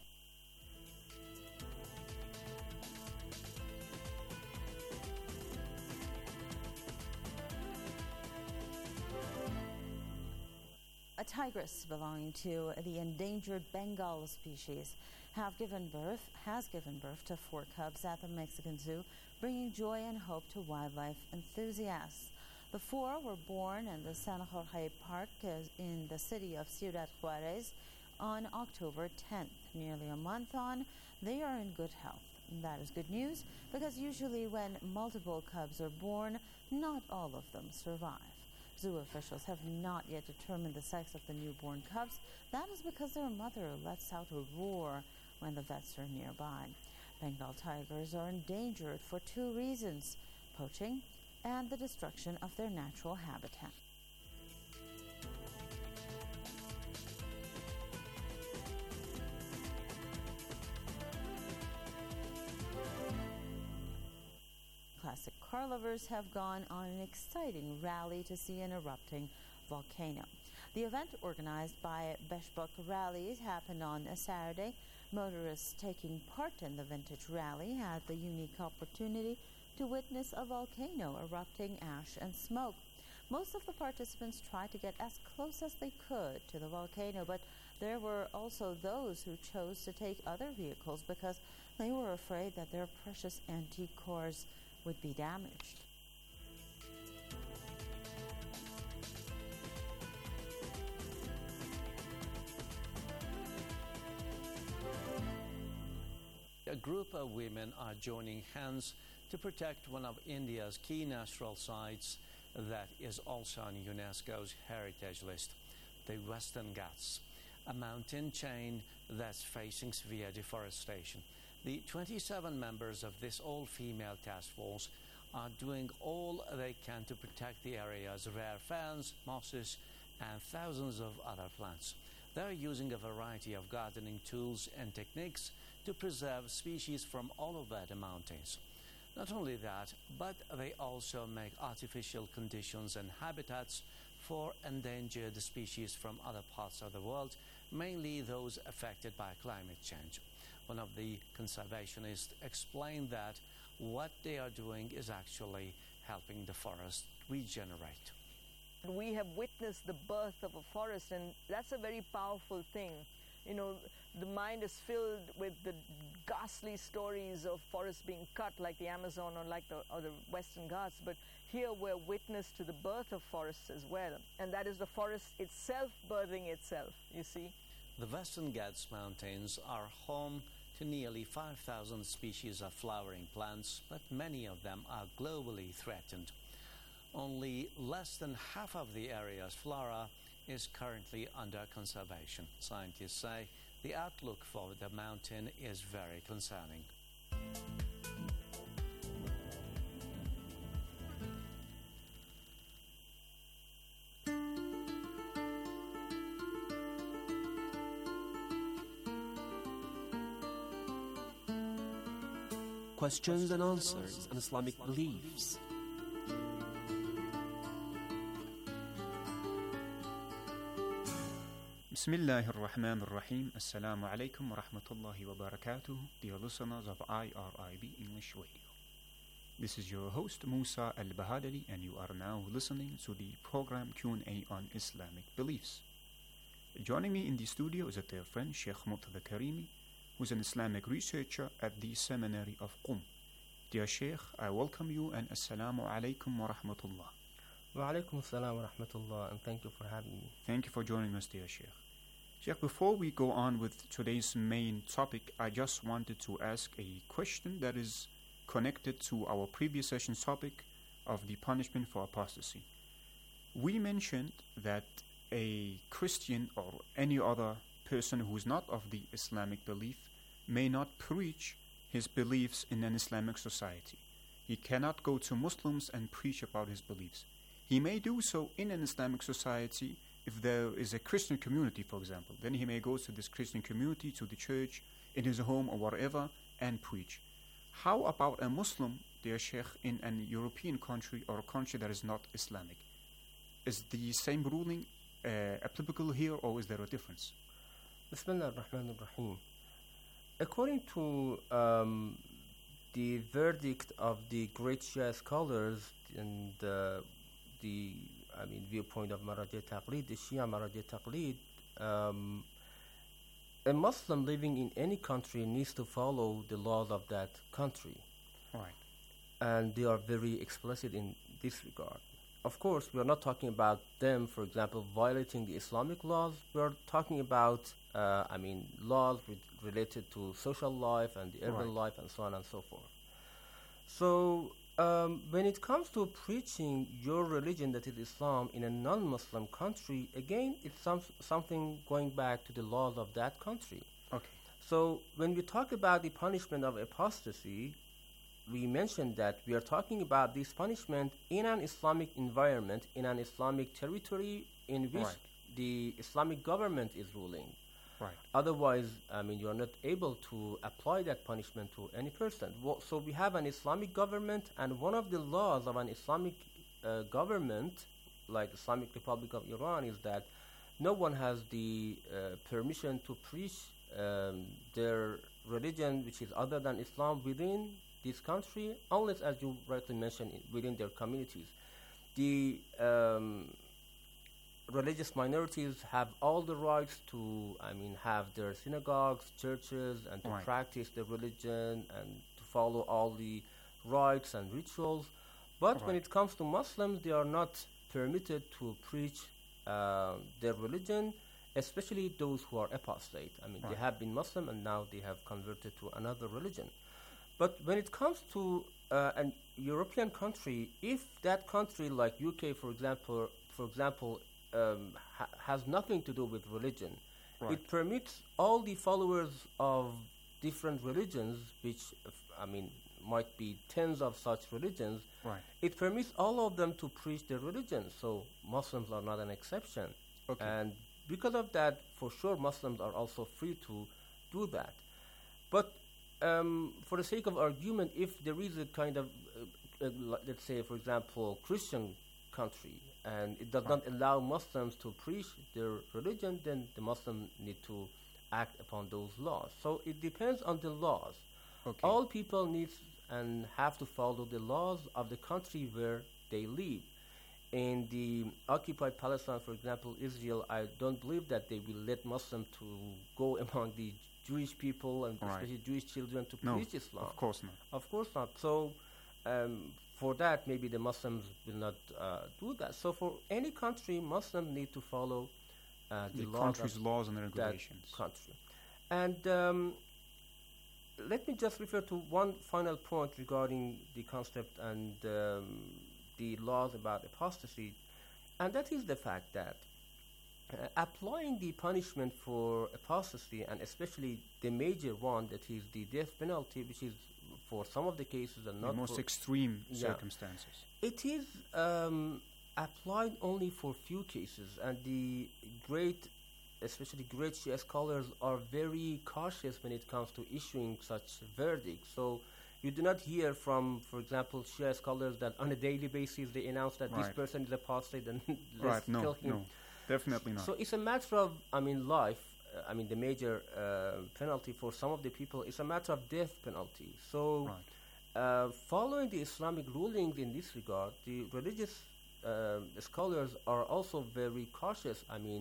A tigress belonging to the endangered Bengal species has given birth to 4 cubs at the Mexican Zoo, bringing joy and hope to wildlife enthusiasts. The 4 were born in the San Jorge Park in the city of Ciudad Juarez on October 10th. Nearly a month on, they are in good health. That is good news because usually when multiple cubs are born, not all of them survive. Zoo officials have not yet determined the sex of the newborn cubs. That is because their mother lets out a roar when the vets are nearby. Bengal tigers are endangered for 2 reasons: poaching and the destruction of their natural habitat. Classic car lovers have gone on an exciting rally to see an erupting volcano. The event, organized by Beshbuk Rallies, happened on a Saturday. Motorists taking part in the vintage rally had the unique opportunity to witness a volcano erupting ash and smoke. Most of the participants tried to get as close as they could to the volcano, but there were also those who chose to take other vehicles because they were afraid that their precious antique cars would be damaged. A group of women are joining hands to protect one of India's key natural sites that is also on UNESCO's heritage list, the Western Ghats, a mountain chain that's facing severe deforestation. The 27 members of this all-female task force are doing all they can to protect the area's rare ferns, mosses, and thousands of other plants. They're using a variety of gardening tools and techniques to preserve species from all over the mountains. Not only that, but they also make artificial conditions and habitats for endangered species from other parts of the world, mainly those affected by climate change. One of the conservationists explained that what they are doing is actually helping the forest regenerate. We have witnessed the birth of a forest, and that's a very powerful thing. You know, the mind is filled with the ghastly stories of forests being cut like the Amazon or like the Western Ghats, but here we're witness to the birth of forests as well, and that is the forest itself birthing itself, you see. The Western Ghats Mountains are home to nearly 5,000 species of flowering plants, but many of them are globally threatened. Only less than half of the area's flora is currently under conservation. Scientists say the outlook for the mountain is very concerning. Questions and answers on Islamic beliefs. Bismillah ar-Rahman ar-Rahim. Assalamu alaikum wa rahmatullahi wa barakatuh. Dear listeners of IRIB English Radio. This is your host Musa Al-Bahadari, and you are now listening to the program Q&A on Islamic beliefs. Joining me in the studio is a dear friend, Sheikh Murtada Karimi, who is an Islamic researcher at the Seminary of Qum. Dear Sheikh, I welcome you and Assalamu alaikum wa rahmatullah. Wa alaikum assalam wa rahmatullah, and thank you for having me. Thank you for joining us, dear Sheikh. Sheikh, before we go on with today's main topic, I just wanted to ask a question that is connected to our previous session's topic of the punishment for apostasy. We mentioned that a Christian or any other person who is not of the Islamic belief may not preach his beliefs in an Islamic society. He cannot go to Muslims and preach about his beliefs. He may do so in an Islamic society if there is a Christian community, for example. Then he may go to this Christian community, to the church, in his home or whatever, and preach. How about a Muslim, dear Sheikh, in an European country or a country that is not Islamic? Is the same ruling applicable here, or is there a difference? Bismillah ar-Rahman ar-Rahim. According to the verdict of the great Shia scholars and the viewpoint of Marajah Taqlid, the Shia Marajah Taqlid, a Muslim living in any country needs to follow the laws of that country. Right. And they are very explicit in this regard. Of course, we are not talking about them, for example, violating the Islamic laws. We are talking about, laws related to social life and the urban life and so on and so forth. So, when it comes to preaching your religion, that is Islam, in a non-Muslim country, again, it's something going back to the laws of that country. Okay. So, when we talk about the punishment of apostasy, we mentioned that we are talking about this punishment in an Islamic environment, in an Islamic territory in which the Islamic government is ruling. Right. Otherwise, you are not able to apply that punishment to any person. So we have an Islamic government, and one of the laws of an Islamic government, like Islamic Republic of Iran, is that no one has the permission to preach their religion, which is other than Islam, within this country, unless, as you rightly mentioned, within their communities. The religious minorities have all the rights to, have their synagogues, churches, and to practice their religion and to follow all the rites and rituals. But when it comes to Muslims, they are not permitted to preach their religion, especially those who are apostate. They have been Muslim and now they have converted to another religion. But when it comes to an European country, if that country, like UK, for example, has nothing to do with religion, it permits all the followers of different religions, which might be tens of such religions. It permits all of them to preach their religion. So Muslims are not an exception. And because of that, for sure, Muslims are also free to do that. But for the sake of argument, if there is a kind of, let's say, for example, Christian country, and it does not allow Muslims to preach their religion, then the Muslims need to act upon those laws. So it depends on the laws. All people need and have to follow the laws of the country where they live. In the occupied Palestine, for example, Israel, I don't believe that they will let Muslims to go among the Jewish people and especially Jewish children to preach Islam. Of course not. Of course not. So for that, maybe the Muslims will not do that. So for any country, Muslims need to follow the country's laws and regulations. Country. And let me just refer to one final point regarding the concept and the laws about apostasy, and that is the fact that applying the punishment for apostasy, and especially the major one, that is the death penalty, which is for some of the cases and not the most extreme circumstances. It is applied only for few cases, and the especially great Shia scholars are very cautious when it comes to issuing such verdicts. So you do not hear from, for example, Shia scholars that on a daily basis they announce that this person is apostate and let's kill him. No, definitely not. So it's a matter of, life. The major penalty for some of the people is a matter of death penalty. So following the Islamic rulings in this regard, the religious scholars are also very cautious.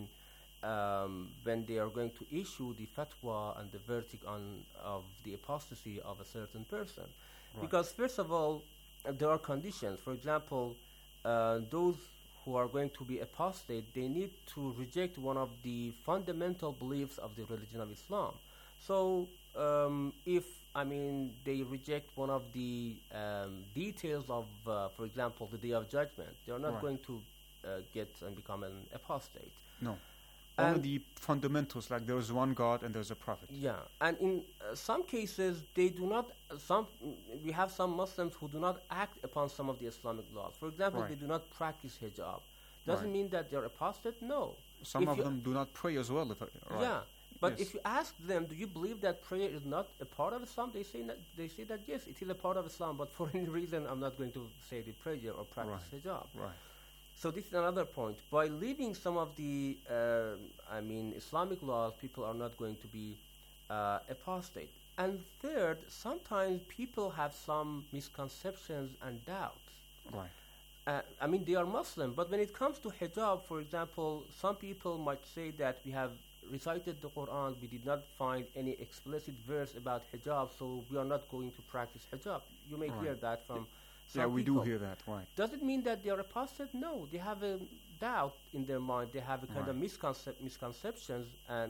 When they are going to issue the fatwa and the verdict of the apostasy of a certain person. Because first of all, there are conditions. For example, those who are going to be apostate, they need to reject one of the fundamental beliefs of the religion of Islam. So if they reject one of the details of, for example, the Day of Judgment, they are not going to get and become an apostate. No. Only the fundamentals, like there is one God and there's a prophet. Yeah, and in some cases, they do not. We have some Muslims who do not act upon some of the Islamic laws. For example, they do not practice hijab. Doesn't mean that they're apostate. No. Some of them do not pray as well. Yeah, but if you ask them, do you believe that prayer is not a part of Islam? They say that yes, it is a part of Islam, but for any reason, I'm not going to say the prayer or practice hijab. So this is another point. By leaving some of the, Islamic laws, people are not going to be apostate. And third, sometimes people have some misconceptions and doubts. They are Muslim, but when it comes to hijab, for example, some people might say that we have recited the Quran, we did not find any explicit verse about hijab, so we are not going to practice hijab. You may hear that from some we people. do hear that, Does it mean that they are apostate? No, they have a doubt in their mind. They have a kind of misconception,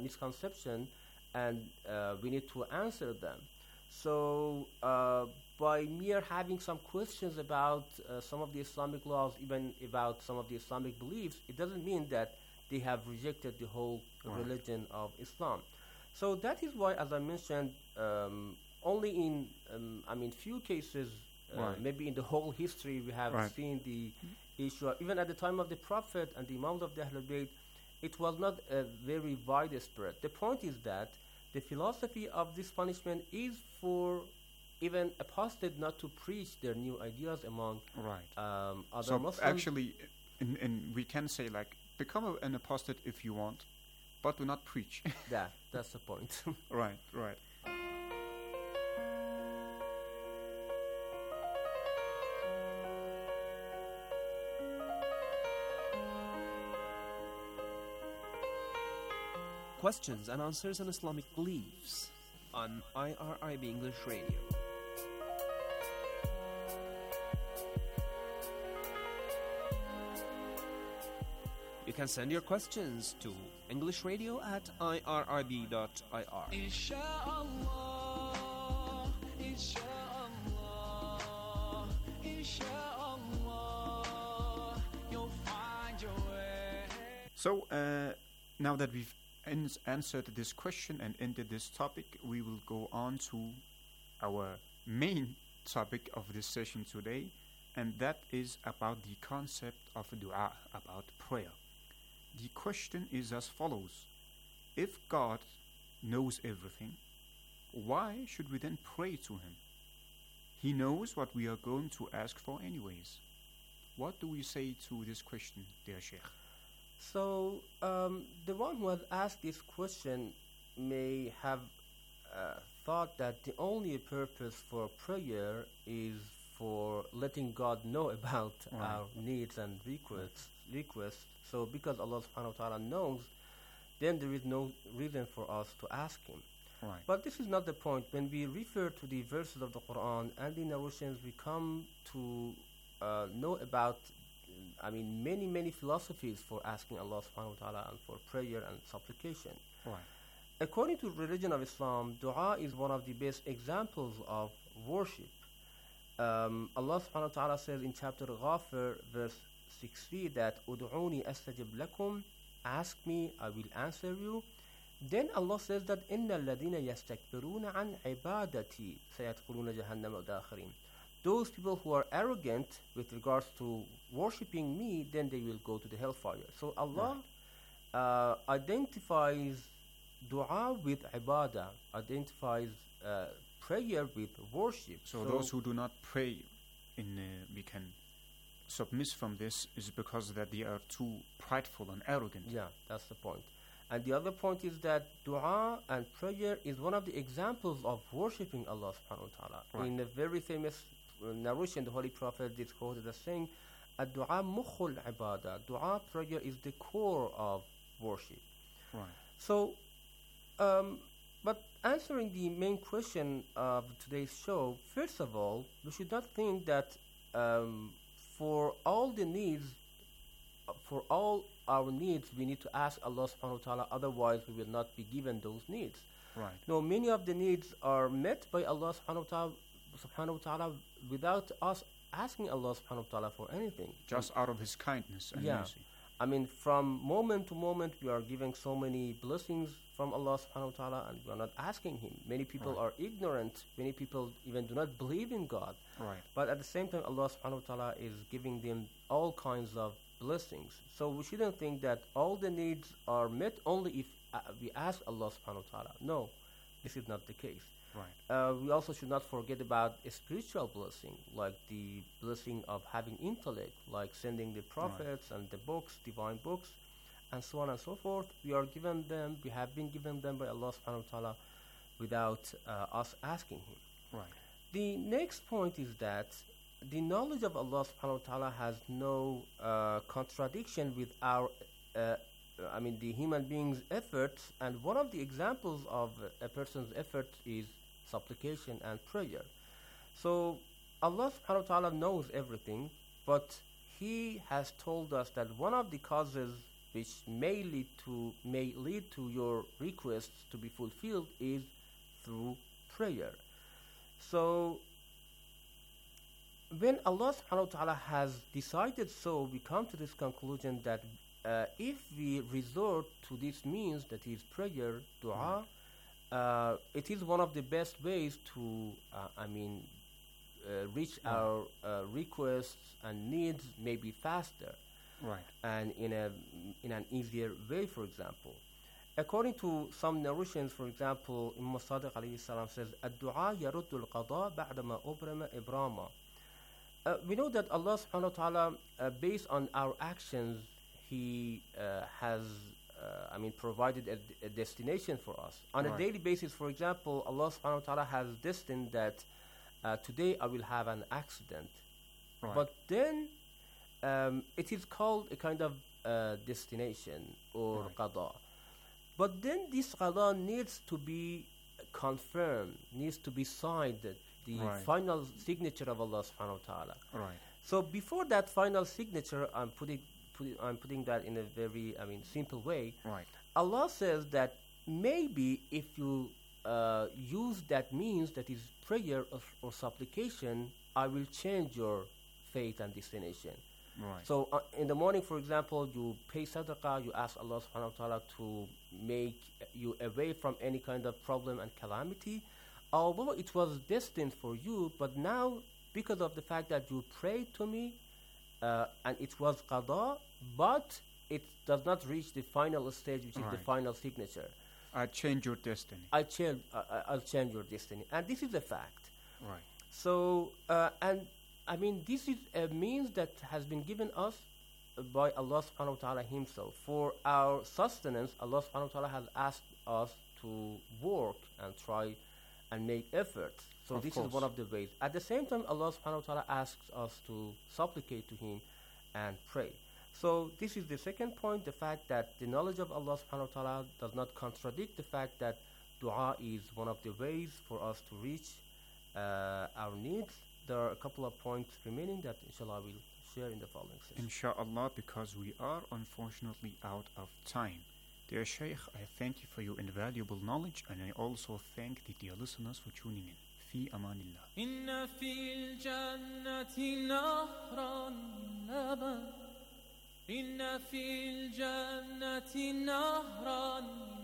and we need to answer them. So by mere having some questions about some of the Islamic laws, even about some of the Islamic beliefs, it doesn't mean that they have rejected the whole religion of Islam. So that is why, as I mentioned, only in few cases, maybe in the whole history, we have seen the issue. Even at the time of the Prophet and the Imams of the Ahlul Bayt, it was not very widespread. The point is that the philosophy of this punishment is for even apostate not to preach their new ideas among other so Muslims. Actually, we can say, like, become an apostate if you want, but do not preach. That's the point. Right, right. Questions and answers on Islamic beliefs on IRIB English Radio. You can send your questions to englishradio@irib.ir. Inshallah, inshallah, inshallah, you'll find your way. So, now that we've answered this question and ended this topic, we will go on to our main topic of this session today, and that is about the concept of dua, about prayer. The question is as follows: if God knows everything, why should we then pray to Him? He knows what we are going to ask for anyways. What do we say to this question, dear Sheikh? So, the one who has asked this question may have thought that the only purpose for prayer is for letting God know about our needs and requests. So, because Allah subhanahu wa ta'ala knows, then there is no reason for us to ask Him. Right. But this is not the point. When we refer to the verses of the Quran and the narrations, we come to know about many philosophies for asking Allah subhanahu wa ta'ala and for prayer and supplication. Right. According to religion of Islam, dua is one of the best examples of worship. Allah subhanahu wa ta'ala says in chapter Ghafir, verse 63, that Udu'uni astajib lakum, ask me, I will answer you. Then Allah says that Inna alladhina yastakbiruna an ibadati sayadkhuluna jahannama dakhirin. Those people who are arrogant with regards to worshipping me, then they will go to the hellfire. So Allah identifies dua with ibadah, identifies prayer with worship. So those who do not pray, we can submiss from this, is because that they are too prideful and arrogant. Yeah, that's the point. And the other point is that dua and prayer is one of the examples of worshipping Allah subhanahu wa ta'ala. Right. In a very famous narration, the Holy Prophet is quoted as saying, "Ad-du'a mukhul ibadah." Dua, prayer, is the core of worship. Right. So, but answering the main question of today's show, first of all, we should not think that for all the needs, for all our needs, we need to ask Allah subhanahu wa ta'ala, otherwise we will not be given those needs. Right. No, many of the needs are met by Allah subhanahu wa ta'ala without us asking Allah subhanahu wa ta'ala for anything. Just out of His kindness and mercy. I mean, from moment to moment, we are giving so many blessings from Allah subhanahu wa ta'ala, and we are not asking Him. Many people are ignorant. Many people even do not believe in God. Right. But at the same time, Allah subhanahu wa ta'ala is giving them all kinds of blessings. So we shouldn't think that all the needs are met only if we ask Allah subhanahu wa ta'ala. No, this is not the case. Right. We also should not forget about a spiritual blessing, like the blessing of having intellect, like sending the prophets and the books, divine books, and so on and so forth. We have been given them by Allah subhanahu wa ta'ala without us asking Him. Right. The next point is that the knowledge of Allah subhanahu wa ta'ala has no contradiction with the human being's efforts, and one of the examples of a person's effort is supplication and prayer. So Allah subhanahu wa ta'ala knows everything, but He has told us that one of the causes which may lead to your requests to be fulfilled is through prayer. So when Allah subhanahu wa ta'ala has decided so, we come to this conclusion that if we resort to this means, that is prayer, dua, it is one of the best ways to reach our requests and needs maybe faster. Right. And in an easier way, for example. According to some narrations, for example, Imam Sadiq alayhi salam says, "Ad-du'a yaruddu al-qada ba'dama ubrama ibrama." We know that Allah subhanahu wa ta'ala, based on our actions, He has, provided a destination for us. On a Right. daily basis, for example, Allah subhanahu wa ta'ala has destined that today I will have an accident. Right. But then it is called a kind of destination or qada. But then this qada needs to be confirmed, needs to be signed, the Right. final signature of Allah subhanahu wa ta'ala. Right. So before that final signature, I'm putting that in a very, simple way. Right. Allah says that maybe if you use that means, that is prayer or supplication, I will change your fate and destination. Right. So in the morning, for example, you pay sadaqah, you ask Allah subhanahu wa ta'ala to make you away from any kind of problem and calamity. Although it was destined for you, but now because of the fact that you prayed to me, and it was qada, but it does not reach the final stage, which is the Right. final signature. I change your destiny. I'll change your destiny. And this is a fact. Right. So, this is a means that has been given us by Allah subhanahu wa ta'ala himself. For our sustenance, Allah subhanahu wa ta'ala has asked us to work and try and make efforts. So Of this course. is one of the ways. At the same time, Allah subhanahu wa ta'ala asks us to supplicate to him and pray. So this is the second point, the fact that the knowledge of Allah subhanahu wa ta'ala does not contradict the fact that dua is one of the ways for us to reach our needs. There are a couple of points remaining that inshallah we'll share in the following session. Insha'Allah, because we are unfortunately out of time. Dear Shaykh, I thank you for your invaluable knowledge, and I also thank the dear listeners for tuning in. Fi amanillah. إن في الجنة نهرا لبن إن في الجنة نهرا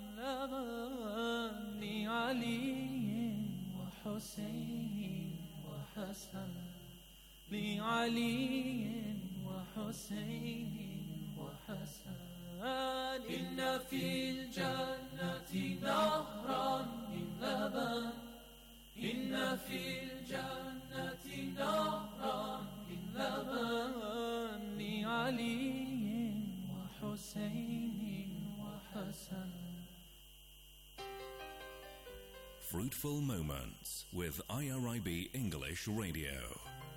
لبن لعلي وحسين وحسن لعلي وحسين وحسن إن في الجنة نهرا من لبن إن في الجنة نهرا من لبن لعلي وحسين وحسن. Fruitful Moments with IRIB English Radio.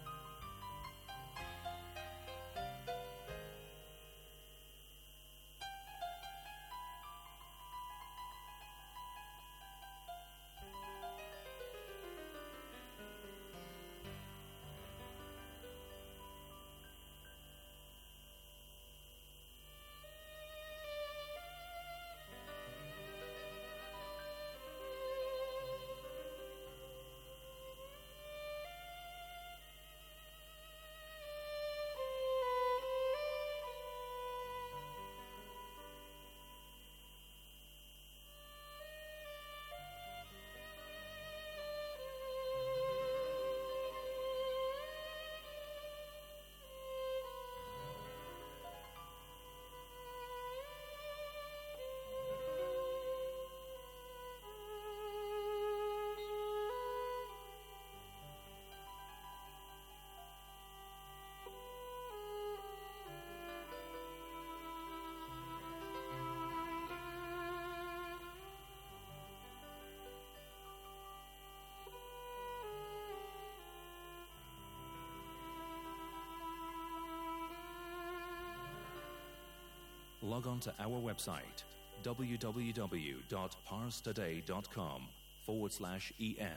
Log on to our website www.parstoday.com/en.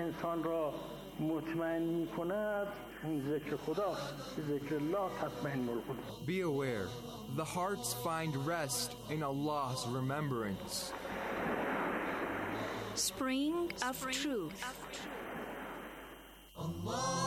انسان را مطمئن می‌کند ذکر خداست. ذکر الله تطمئن القلوب. Be aware, the hearts find rest in Allah's remembrance. Spring of Truth. Allah